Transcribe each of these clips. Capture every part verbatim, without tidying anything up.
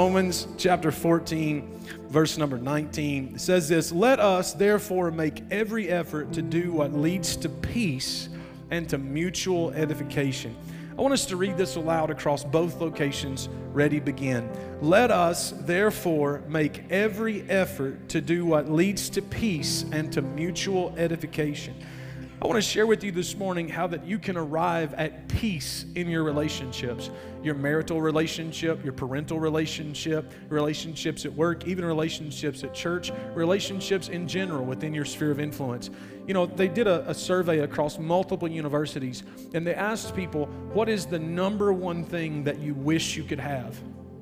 Romans chapter fourteen, verse number nineteen. It says this, "Let us therefore make every effort to do what leads to peace and to mutual edification." I want us to read this aloud across both locations. Ready, begin. "Let us therefore make every effort to do what leads to peace and to mutual edification." I want to share with you this morning how that you can arrive at peace in your relationships, your marital relationship, your parental relationship, relationships at work, even relationships at church, relationships in general within your sphere of influence. You know, they did a, a survey across multiple universities, and they asked people, what is the number one thing that you wish you could have?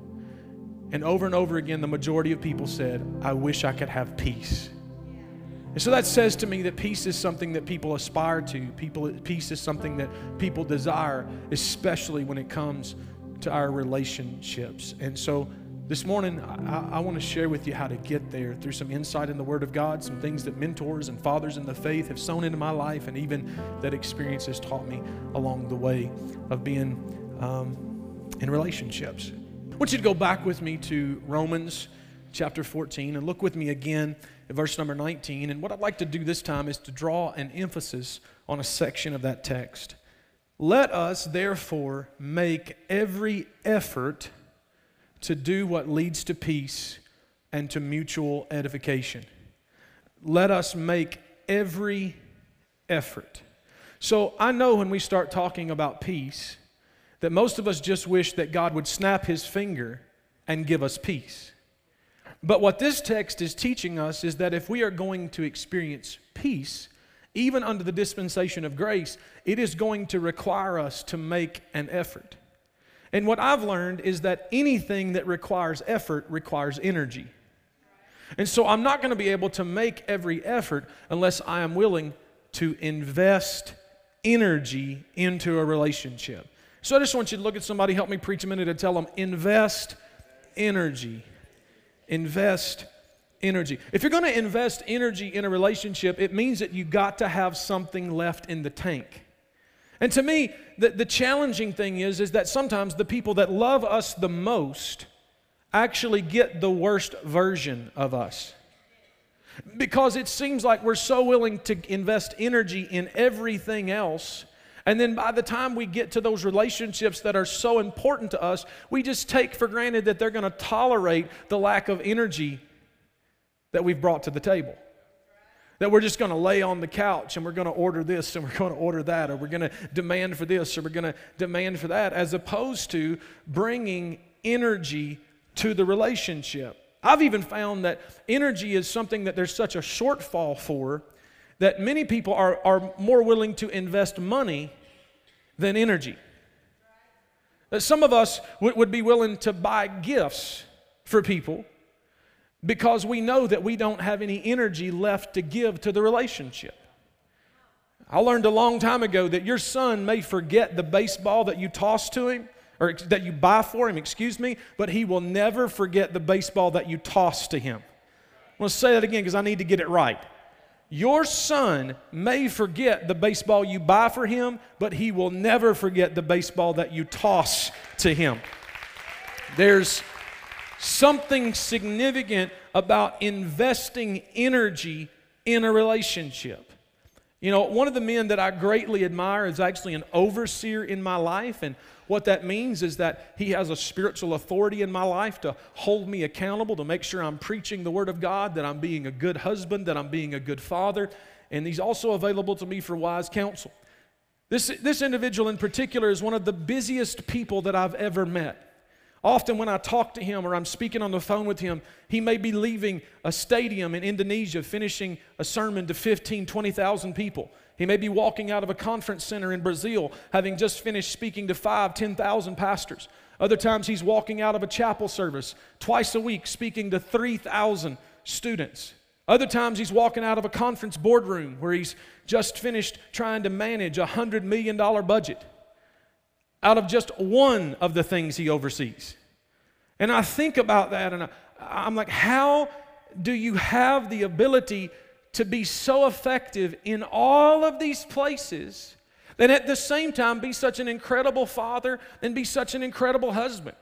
And over and over again, the majority of people said, I wish I could have peace. And so that says to me that peace is something that people aspire to. People, peace is something that people desire, especially when it comes to our relationships. And so this morning, I, I want to share with you how to get there through some insight in the Word of God, some things that mentors and fathers in the faith have sown into my life, and even that experience has taught me along the way of being um, in relationships. I want you to go back with me to Romans chapter fourteen and look with me again at verse number nineteen. And what I'd like to do this time is to draw an emphasis on a section of that text. "Let us therefore make every effort to do what leads to peace and to mutual edification." Let us make every effort. So I know when we start talking about peace that most of us just wish that God would snap His finger and give us peace. But what this text is teaching us is that if we are going to experience peace, even under the dispensation of grace, it is going to require us to make an effort. And what I've learned is that anything that requires effort requires energy. And so I'm not going to be able to make every effort unless I am willing to invest energy into a relationship. So I just want you to look at somebody, help me preach a minute, and tell them, invest energy. Invest energy. If you're going to invest energy in a relationship, it means that you got to have something left in the tank. And to me, the, the challenging thing is, is that sometimes the people that love us the most actually get the worst version of us. Because it seems like we're so willing to invest energy in everything else, and then by the time we get to those relationships that are so important to us, we just take for granted that they're going to tolerate the lack of energy that we've brought to the table. That we're just going to lay on the couch and we're going to order this and we're going to order that, or we're going to demand for this or we're going to demand for that, as opposed to bringing energy to the relationship. I've even found that energy is something that there's such a shortfall for, that many people are, are more willing to invest money than energy. That some of us w- would be willing to buy gifts for people because we know that we don't have any energy left to give to the relationship. I learned a long time ago that your son may forget the baseball that you toss to him, or that you buy for him, excuse me, but he will never forget the baseball that you toss to him. I'm going to say that again because I need to get it right. Your son may forget the baseball you buy for him, but he will never forget the baseball that you toss to him. There's something significant about investing energy in a relationship. You know, one of the men that I greatly admire is actually an overseer in my life, and what that means is that he has a spiritual authority in my life to hold me accountable, to make sure I'm preaching the Word of God, that I'm being a good husband, that I'm being a good father, and he's also available to me for wise counsel. This, this individual in particular is one of the busiest people that I've ever met. Often when I talk to him or I'm speaking on the phone with him, he may be leaving a stadium in Indonesia, finishing a sermon to fifteen, twenty thousand people. He may be walking out of a conference center in Brazil, having just finished speaking to five, ten thousand pastors. Other times he's walking out of a chapel service twice a week, speaking to three thousand students. Other times he's walking out of a conference boardroom where he's just finished trying to manage a one hundred million dollars budget out of just one of the things he oversees. And I think about that and I, I'm like, how do you have the ability to be so effective in all of these places and at the same time be such an incredible father and be such an incredible husband?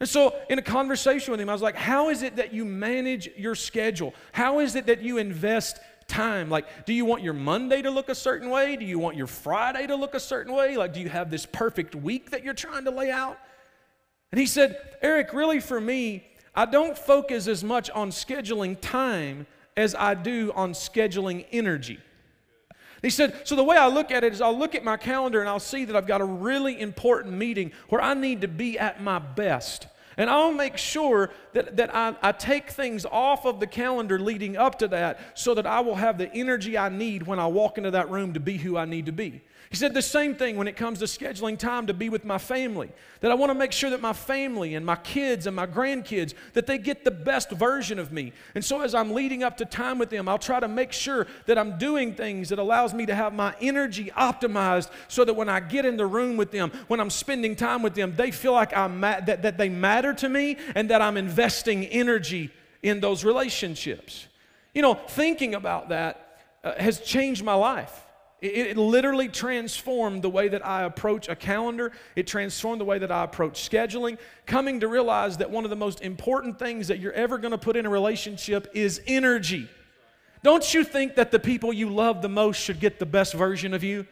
And so in a conversation with him, I was like, how is it that you manage your schedule? How is it that you invest time? Like, do you want your Monday to look a certain way? Do you want your Friday to look a certain way? Like, do you have this perfect week that you're trying to lay out? And he said, Eric, really for me, I don't focus as much on scheduling time as I do on scheduling energy. He said, so the way I look at it is I'll look at my calendar and I'll see that I've got a really important meeting where I need to be at my best. And I'll make sure that, that I, I take things off of the calendar leading up to that so that I will have the energy I need when I walk into that room to be who I need to be. He said the same thing when it comes to scheduling time to be with my family, that I want to make sure that my family and my kids and my grandkids, that they get the best version of me. And so as I'm leading up to time with them, I'll try to make sure that I'm doing things that allows me to have my energy optimized so that when I get in the room with them, when I'm spending time with them, they feel like I'm ma- that, that they matter to me and that I'm investing energy in those relationships. You know, thinking about that uh, has changed my life. It literally transformed the way that I approach a calendar. It transformed the way that I approach scheduling, coming to realize that one of the most important things that you're ever going to put in a relationship is energy. Don't you think that the people you love the most should get the best version of you?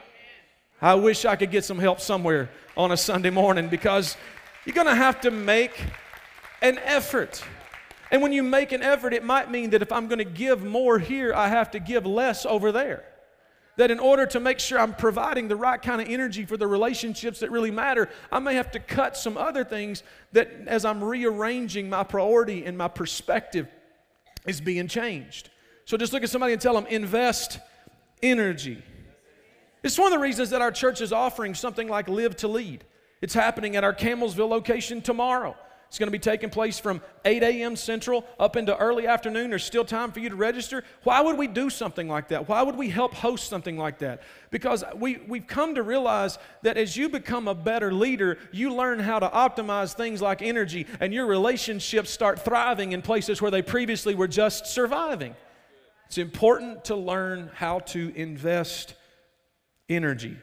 I wish I could get some help somewhere on a Sunday morning, because you're going to have to make an effort. And when you make an effort, it might mean that if I'm going to give more here, I have to give less over there. That in order to make sure I'm providing the right kind of energy for the relationships that really matter, I may have to cut some other things that as I'm rearranging my priority and my perspective is being changed. So just look at somebody and tell them, invest energy. It's one of the reasons that our church is offering something like Live to Lead. It's happening at our Campbellsville location tomorrow. It's going to be taking place from eight a.m. Central up into early afternoon. There's still time for you to register. Why would we do something like that? Why would we help host something like that? Because we, we've come to realize that as you become a better leader, you learn how to optimize things like energy, and your relationships start thriving in places where they previously were just surviving. It's important to learn how to invest energy.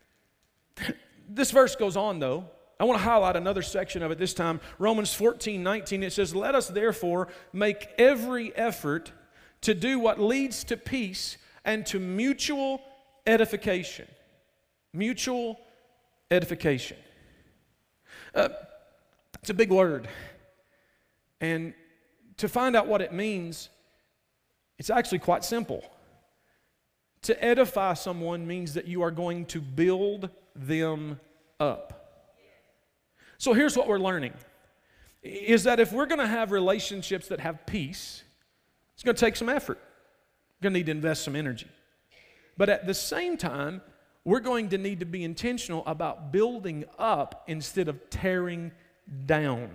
This verse goes on, though. I want to highlight another section of it this time. Romans fourteen nineteen, it says, let us therefore make every effort to do what leads to peace and to mutual edification. Mutual edification. Uh, it's a big word. And to find out what it means, it's actually quite simple. To edify someone means that you are going to build them up. So here's what we're learning, is that if we're going to have relationships that have peace, it's going to take some effort. We're going to need to invest some energy. But at the same time, we're going to need to be intentional about building up instead of tearing down.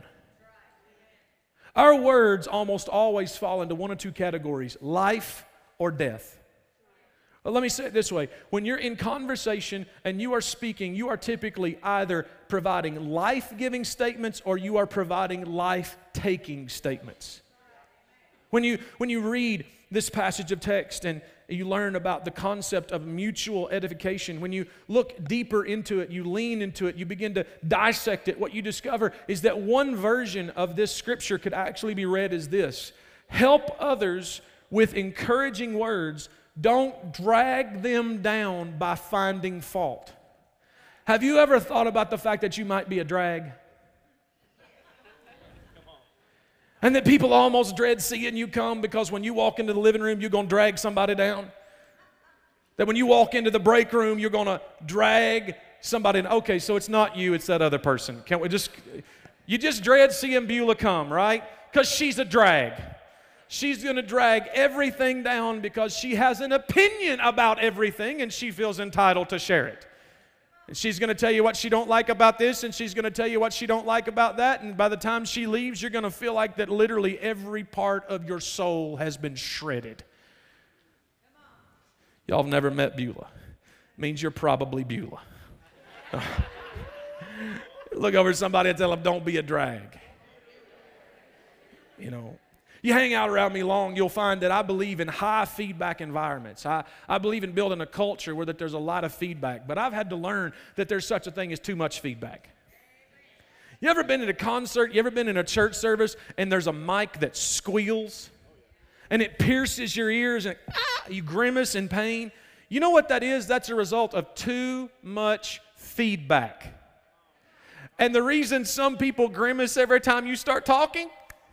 Our words almost always fall into one of two categories, life or death. Well, let me say it this way. When you're in conversation and you are speaking, you are typically either providing life-giving statements or you are providing life-taking statements. When you, when you read this passage of text and you learn about the concept of mutual edification, when you look deeper into it, you lean into it, you begin to dissect it, what you discover is that one version of this scripture could actually be read as this: help others with encouraging words. Don't drag them down by finding fault. Have you ever thought about the fact that you might be a drag? And that people almost dread seeing you come because when you walk into the living room, you're going to drag somebody down? That when you walk into the break room, you're going to drag somebody down? Okay, so it's not you, it's that other person. Can't we just, you just dread seeing Beulah come, right? Because she's a drag. She's going to drag everything down because she has an opinion about everything and she feels entitled to share it. And she's going to tell you what she don't like about this, and she's going to tell you what she don't like about that, and by the time she leaves, you're going to feel like that literally every part of your soul has been shredded. Y'all have never met Beulah. It means you're probably Beulah. Look over at somebody and tell them, don't be a drag. You know, you hang out around me long, you'll find that I believe in high feedback environments. I, I believe in building a culture where that there's a lot of feedback. But I've had to learn that there's such a thing as too much feedback. You ever been at a concert? You ever been in a church service and there's a mic that squeals and it pierces your ears and ah, you grimace in pain? You know what that is? That's a result of too much feedback. And the reason some people grimace every time you start talking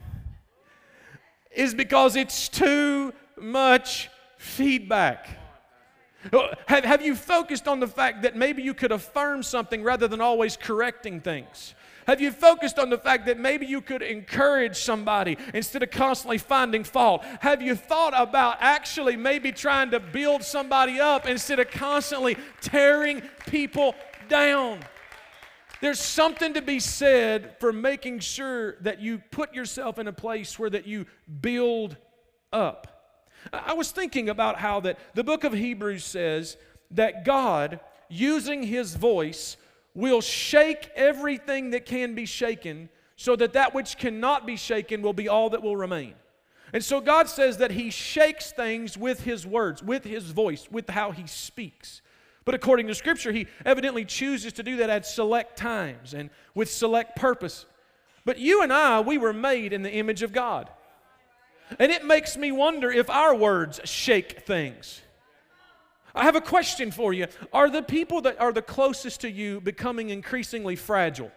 is because it's too much feedback. Have, have you focused on the fact that maybe you could affirm something rather than always correcting things? Have you focused on the fact that maybe you could encourage somebody instead of constantly finding fault? Have you thought about actually maybe trying to build somebody up instead of constantly tearing people down? There's something to be said for making sure that you put yourself in a place where that you build up. I was thinking about how that the book of Hebrews says that God, using His voice, will shake everything that can be shaken so that that which cannot be shaken will be all that will remain. And so God says that He shakes things with His words, with His voice, with how He speaks. But according to Scripture, He evidently chooses to do that at select times and with select purpose. But you and I, we were made in the image of God. And it makes me wonder if our words shake things. I have a question for you. Are the people that are the closest to you becoming increasingly fragile?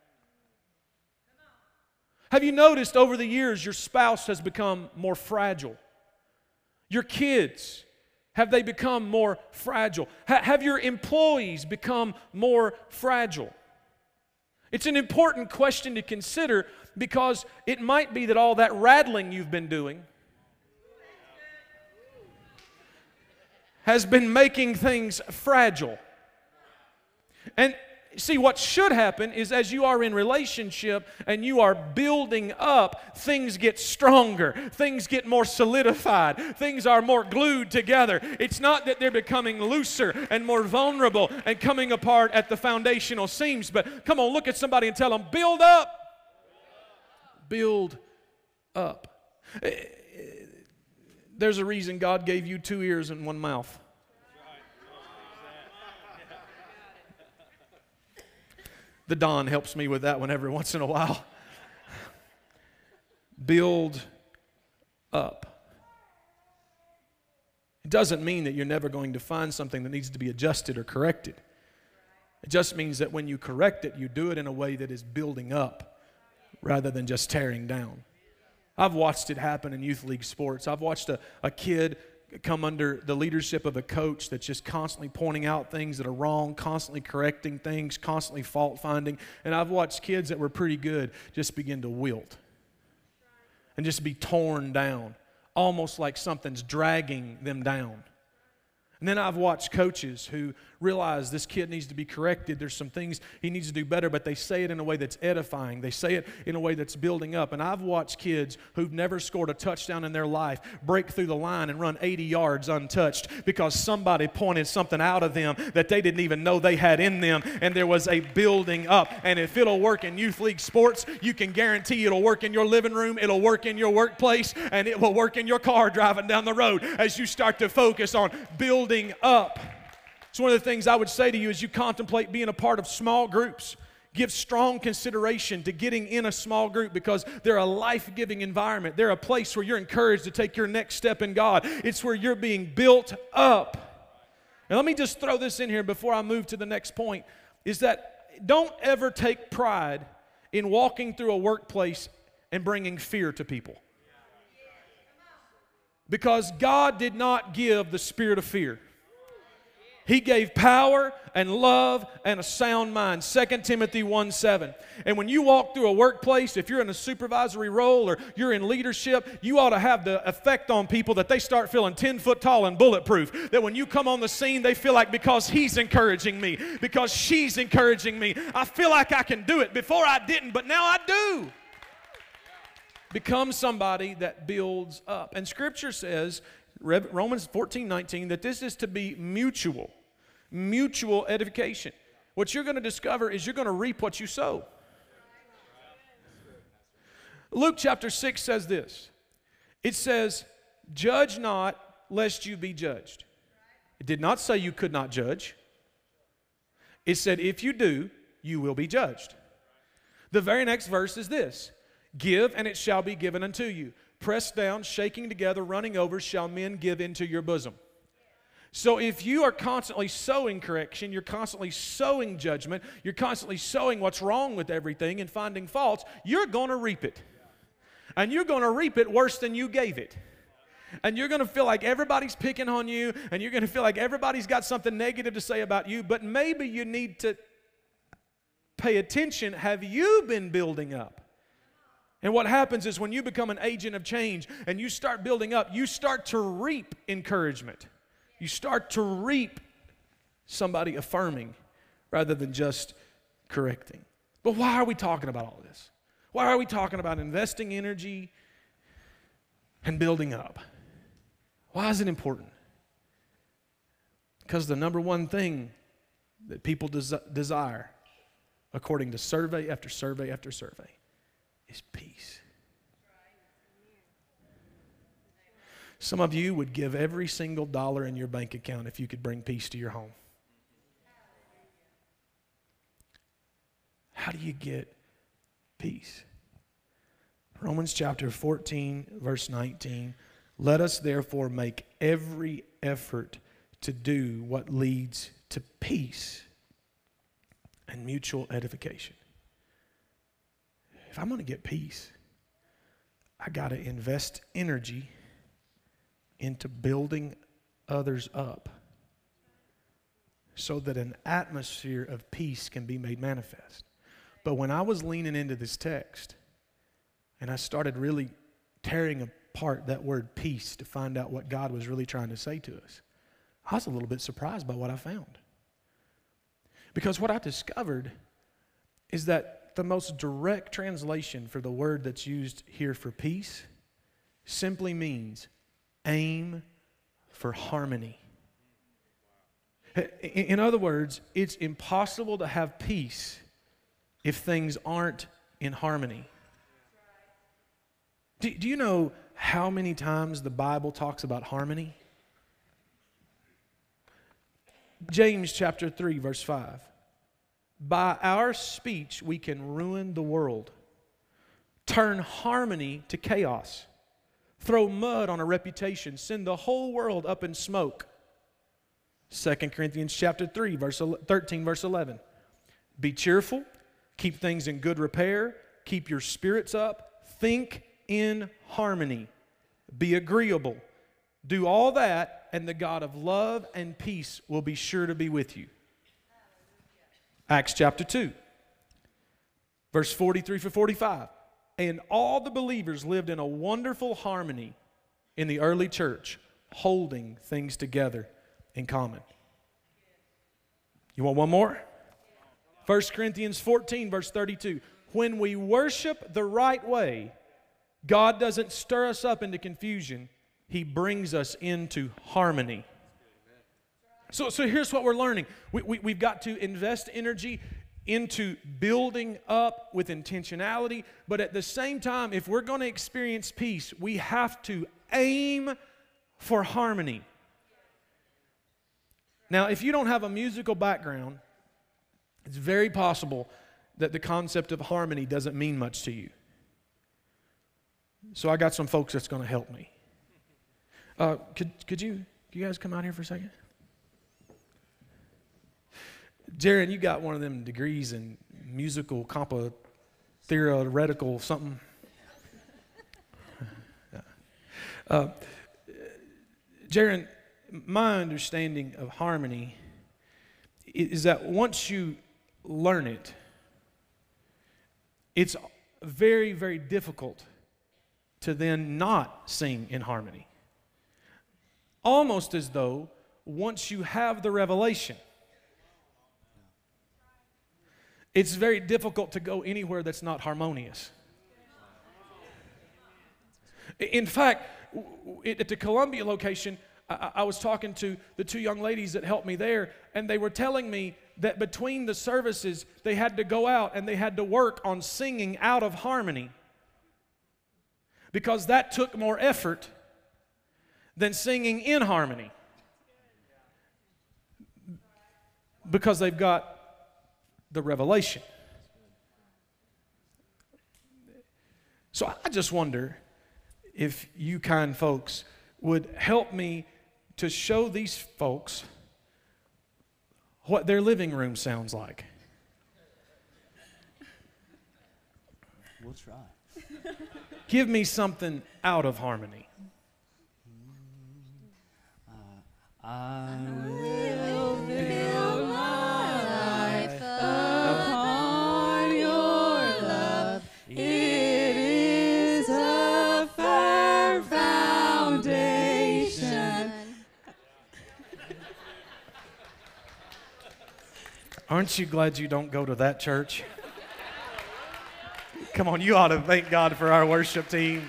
Have you noticed over the years your spouse has become more fragile? Your kids, have they become more fragile? Ha- have your employees become more fragile? It's an important question to consider because it might be that all that rattling you've been doing has been making things fragile. And see, what should happen is as you are in relationship and you are building up, things get stronger, things get more solidified, things are more glued together. It's not that they're becoming looser and more vulnerable and coming apart at the foundational seams, but come on, look at somebody and tell them, build up. Build up. There's a reason God gave you two ears and one mouth. The Don helps me with that one every once in a while. Build up. It doesn't mean that you're never going to find something that needs to be adjusted or corrected. It just means that when you correct it, you do it in a way that is building up rather than just tearing down. I've watched it happen in youth league sports. I've watched a, a kid come under the leadership of a coach that's just constantly pointing out things that are wrong, constantly correcting things, constantly fault finding. And I've watched kids that were pretty good just begin to wilt and just be torn down, almost like something's dragging them down. And then I've watched coaches who realize this kid needs to be corrected. There's some things he needs to do better, but they say it in a way that's edifying. They say it in a way that's building up. And I've watched kids who've never scored a touchdown in their life break through the line and run eighty yards untouched because somebody pointed something out of them that they didn't even know they had in them, and there was a building up. And if it'll work in youth league sports, you can guarantee it'll work in your living room, it'll work in your workplace, and it will work in your car driving down the road as you start to focus on building up. So one of the things I would say to you as you contemplate being a part of small groups, give strong consideration to getting in a small group because they're a life-giving environment. They're a place where you're encouraged to take your next step in God. It's where you're being built up. And let me just throw this in here before I move to the next point, is that don't ever take pride in walking through a workplace and bringing fear to people. Because God did not give the spirit of fear. He gave power and love and a sound mind. Second Timothy one seven. And when you walk through a workplace, if you're in a supervisory role or you're in leadership, you ought to have the effect on people that they start feeling ten foot tall and bulletproof. That when you come on the scene, they feel like because he's encouraging me, because she's encouraging me, I feel like I can do it. Before I didn't, but now I do. Become somebody that builds up. And Scripture says, Romans fourteen nineteen, that this is to be mutual, mutual edification. What you're going to discover is you're going to reap what you sow. Luke chapter six says this. It says, judge not, lest you be judged. It did not say you could not judge. It said, if you do, you will be judged. The very next verse is this: give, and it shall be given unto you. Pressed down, shaking together, running over, shall men give into your bosom. So if you are constantly sowing correction, you're constantly sowing judgment, you're constantly sowing what's wrong with everything and finding faults, you're going to reap it. And you're going to reap it worse than you gave it. And you're going to feel like everybody's picking on you, and you're going to feel like everybody's got something negative to say about you, but maybe you need to pay attention. Have you been building up? And what happens is when you become an agent of change and you start building up, you start to reap encouragement. You start to reap somebody affirming rather than just correcting. But why are we talking about all this? Why are we talking about investing energy and building up? Why is it important? Because the number one thing that people des- desire, according to survey after survey after survey, is peace. Some of you would give every single dollar in your bank account if you could bring peace to your home. How do you get peace? Romans chapter fourteen, verse nineteen. Let us therefore make every effort to do what leads to peace and mutual edification. If I'm going to get peace, I got to invest energy into building others up so that an atmosphere of peace can be made manifest. But when I was leaning into this text and I started really tearing apart that word peace to find out what God was really trying to say to us, I was a little bit surprised by what I found. Because what I discovered is that the most direct translation for the word that's used here for peace simply means aim for harmony. In other words, it's impossible to have peace if things aren't in harmony. Do, do you know how many times the Bible talks about harmony? James chapter three, verse five. By our speech we can ruin the world, turn harmony to chaos, throw mud on a reputation, send the whole world up in smoke. Second Corinthians chapter three, verse thirteen, verse eleven. Be cheerful, keep things in good repair, keep your spirits up, think in harmony, be agreeable. Do all that, and the God of love and peace will be sure to be with you. Acts chapter two, verse forty-three through forty-five. And all the believers lived in a wonderful harmony in the early church, holding things together in common. You want one more? First Corinthians fourteen, verse thirty-two. When we worship the right way, God doesn't stir us up into confusion. He brings us into harmony. So, so here's what we're learning. We, we, we've got to invest energy into building up with intentionality, but at the same time, if we're going to experience peace, we have to aim for harmony. Now, if you don't have a musical background, it's very possible that the concept of harmony doesn't mean much to you. So I got some folks that's going to help me. Uh, could, could you, you guys come out here for a second? Jaron, you got one of them degrees in musical compa theoretical something. uh, Jaron, my understanding of harmony is that once you learn it, it's very, very difficult to then not sing in harmony. Almost as though once you have the revelation, it's very difficult to go anywhere that's not harmonious. In fact, at the Columbia location, I, I was talking to the two young ladies that helped me there, and they were telling me that between the services, they had to go out and they had to work on singing out of harmony because that took more effort than singing in harmony because they've got the revelation. So I just wonder if you kind folks would help me to show these folks what their living room sounds like. We'll try. Give me something out of harmony. Uh, I will build my life upon your love. It is a firm foundation. Aren't you glad you don't go to that church? Come on, you ought to thank God for our worship team.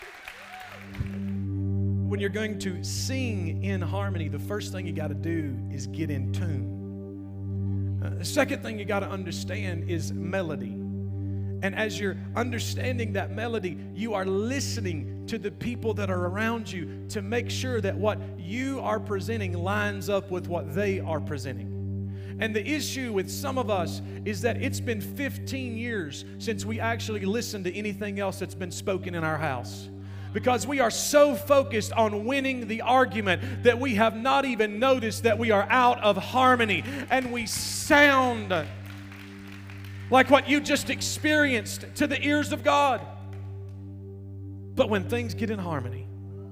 When you're going to sing in harmony, the first thing you got to do is get in tune. Uh, the second thing you got to understand is melody. And as you're understanding that melody, you are listening to the people that are around you to make sure that what you are presenting lines up with what they are presenting. And the issue with some of us is that it's been fifteen years since we actually listened to anything else that's been spoken in our house. Because we are so focused on winning the argument that we have not even noticed that we are out of harmony and we sound like what you just experienced to the ears of God. But when things get in harmony,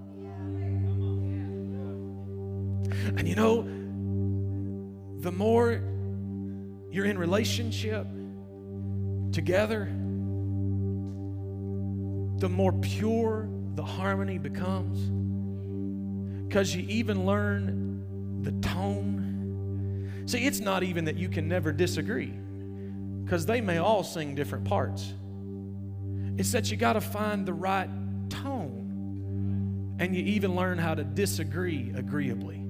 and you know, the more you're in relationship together, the more pure the harmony becomes. Because you even learn the tone. See, it's not even that you can never disagree, because they may all sing different parts. It's that you got to find the right tone, and you even learn how to disagree agreeably.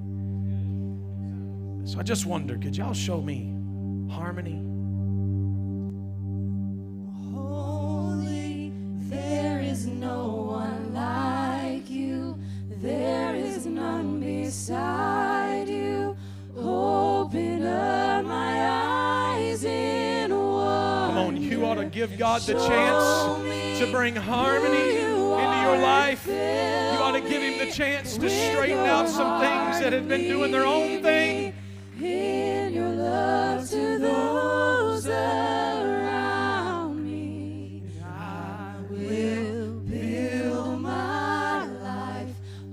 So I just wonder, could y'all show me harmony? Holy, there is no one like you. There is none beside you. Open up my eyes in wonder. Come on, you ought to give God the chance to bring harmony into your life. You ought to give Him the chance to straighten out some things that have been doing their own thing. In your love to those around me, I will build my life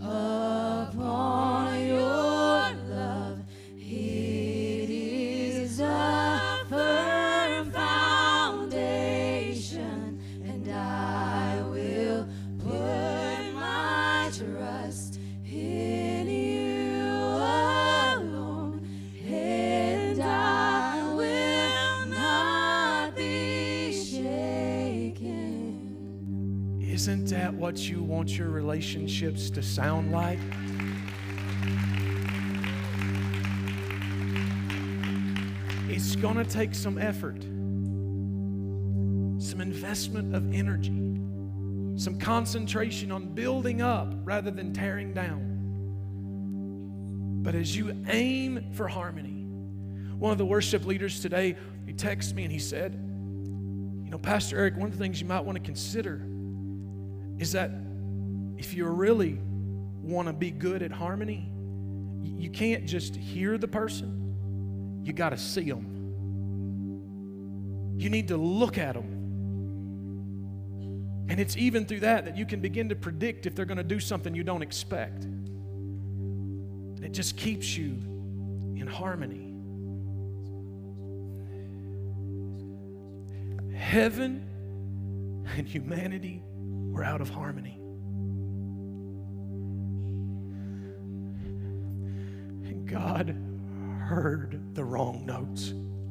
upon your love. It is a firm foundation, and I will put my trust in you alone. And I will not be shaken. Isn't that what you want your relationships to sound like? It's going to take some effort, some investment of energy, some concentration on building up rather than tearing down. But as you aim for harmony, one of the worship leaders today, he texted me and he said, you know, Pastor Eric, one of the things you might want to consider is that if you really want to be good at harmony, you can't just hear the person. You got to see them. You need to look at them. And it's even through that that you can begin to predict if they're going to do something you don't expect. And it just keeps you in harmony. Heaven and humanity were out of harmony. And God heard the wrong notes.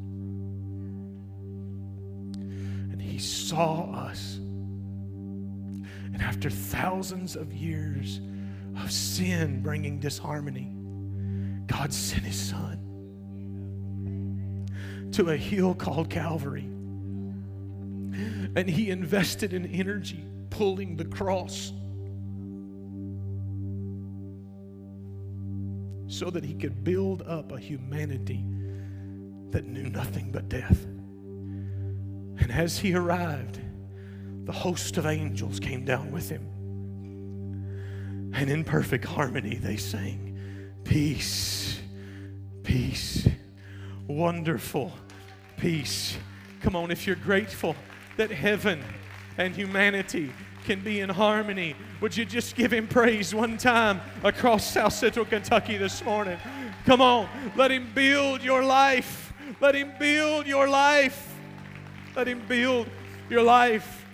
And He saw us. And after thousands of years of sin bringing disharmony, God sent His Son to a hill called Calvary. And He invested in energy pulling the cross so that He could build up a humanity that knew nothing but death. And as He arrived, the host of angels came down with him. And in perfect harmony they sang, peace, peace, wonderful peace. Come on, if you're grateful that heaven and humanity can be in harmony, would you just give him praise one time across South Central Kentucky this morning? Come on, let him build your life. Let him build your life. Let him build your life.